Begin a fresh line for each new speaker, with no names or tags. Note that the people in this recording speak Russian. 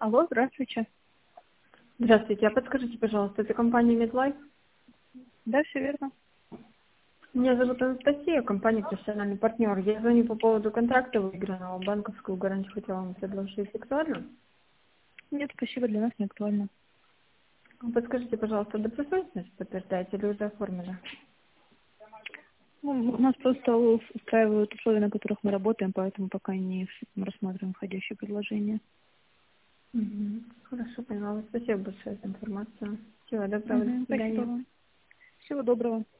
Алло, здравствуйте.
Здравствуйте, а подскажите, пожалуйста, это компания MedLife?
Да, все верно.
Меня зовут Анастасия, компания «Профессиональный партнер». Я звоню по поводу контракта выигранного, банковскую гарантию хотела вам предложить. Актуально?
Нет, спасибо, для нас не актуально.
Подскажите, пожалуйста, добросовестность подтверждаете или уже оформили?
Ну, нас просто устраивают условия, на которых мы работаем, поэтому пока не рассматриваем входящие предложения.
Хорошо, поняла. Спасибо большое за информацию. Всего доброго, до
Спасибо
свидания.
вам. Всего доброго.